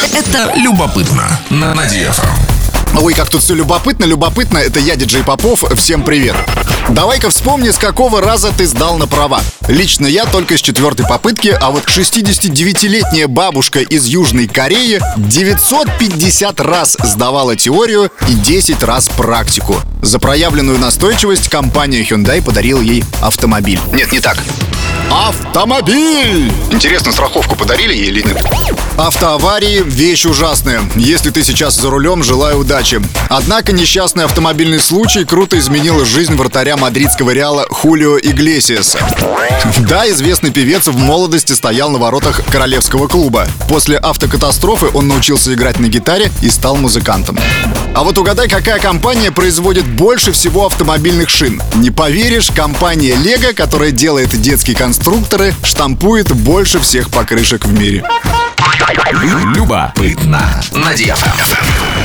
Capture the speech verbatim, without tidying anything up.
Это любопытно на Ди эф эм. Ой, как тут все любопытно, любопытно. Это я, диджей Попов. Всем привет. Давай-ка вспомни, с какого раза ты сдал на права. Лично я только с четвертой попытки, а вот шестидесятидевятилетняя бабушка из Южной Кореи девятьсот пятьдесят раз сдавала теорию и десять раз практику. За проявленную настойчивость компания Hyundai подарила ей автомобиль. Нет, не так. Автомобиль! Интересно, страховку подарили ей или нет? Автоаварии — вещь ужасная. Если ты сейчас за рулем, желаю удачи. Однако несчастный автомобильный случай круто изменил жизнь вратаря мадридского Реала Хулио Иглесиаса. Да, известный певец в молодости стоял на воротах королевского клуба. После автокатастрофы он научился играть на гитаре и стал музыкантом. А вот угадай, какая компания производит больше всего автомобильных шин? Не поверишь, компания Lego, которая делает детские конструкторы, штампует больше всех покрышек в мире. Любопытно на Ди эф эм.